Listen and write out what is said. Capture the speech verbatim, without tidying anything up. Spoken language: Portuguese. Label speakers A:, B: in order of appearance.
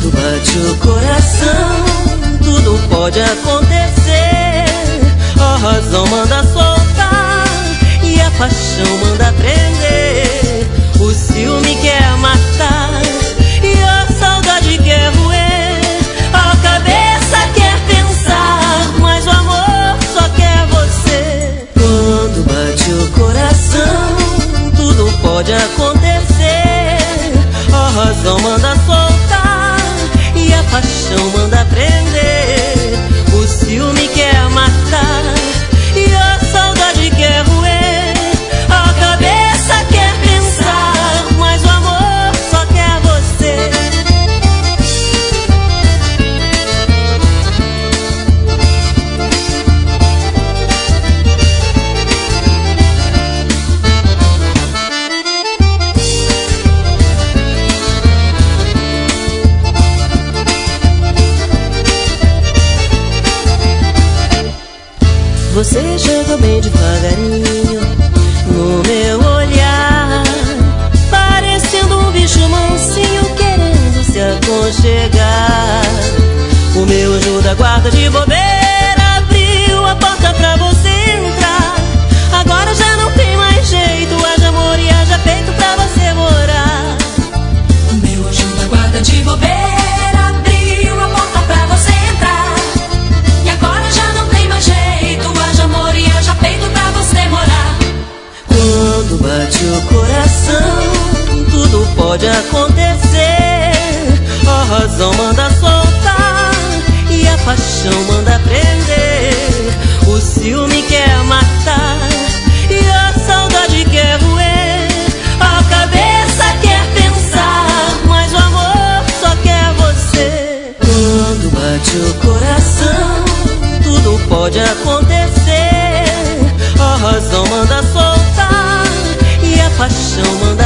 A: Quando bate o coração, tudo pode acontecer. A razão manda soltar e a paixão manda prender. O ciúme quer matar e a saudade quer roer. A cabeça quer pensar, mas o amor só quer você. Quando bate o coração, tudo pode acontecer. A razão manda soltar e a paixão manda prender. O ciúme quer matar e a saudade quer roer. A cabeça quer pensar, mas o amor só quer você. Você chegou bem devagarinho no meu olhar, parecendo um bicho mansinho querendo se aconchegar. O meu anjo da guarda de bobeira abriu a porta pra você entrar. Agora já não tem mais jeito, haja amor e haja peito pra você morar.
B: O meu anjo da guarda de bobeira abriu a porta pra você entrar. E agora já não tem mais jeito, haja amor e haja peito pra você morar.
A: Quando bate o coração, tudo pode acontecer. A razão manda soltar e a paixão manda prender. O ciúme quer matar e a saudade quer roer. A cabeça quer pensar, mas o amor só quer você. Quando bate o coração, tudo pode acontecer. A razão manda soltar e a paixão manda